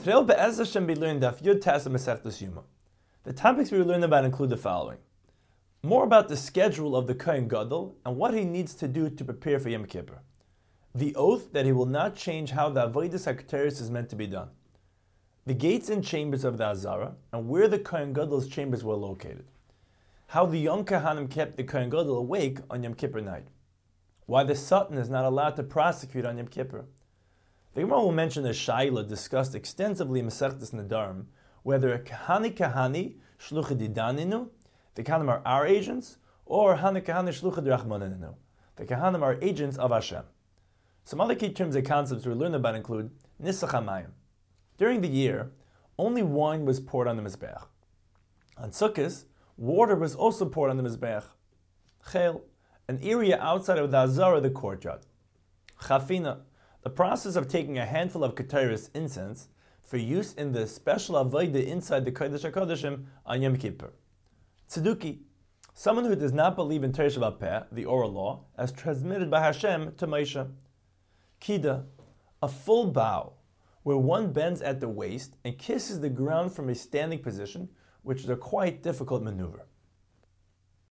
Today will Be'ez Hashem be learned Daf Yud Tes Masechtas Yuma. The topics we will learn about include the following: more about the schedule of the Kohen Gadol and what he needs to do to prepare for Yom Kippur. The oath that he will not change how the Avodas HaKeteris is meant to be done. The gates and chambers of the Azara and where the Kohen Gadol's chambers were located. How the young Kohanim kept the Kohen Gadol awake on Yom Kippur night. Why the Satan is not allowed to prosecute on Yom Kippur. The Gemara will mention a Shaila discussed extensively in Masechtas Nedarim, whether Kahani Shluchei Didaninu, the Kohanim are our agents, or Hani Kahani Shluchei Rachmaninu, the Kohanim are agents of Hashem. Some other key terms and concepts we learn about include Nisach HaMayim. During the year, only wine was poured on the Mizbeach. On Sukkot, water was also poured on the Mizbeach. Chel, an area outside of the Azara, the courtyard. Chafina, the process of taking a handful of Keteris incense for use in the special avodah inside the Kodesh HaKodeshim on Yom Kippur. Tzeduki, someone who does not believe in Torah Sheba'al Peh, the oral law, as transmitted by Hashem to Moshe. Kida, a full bow, where one bends at the waist and kisses the ground from a standing position, which is a quite difficult maneuver.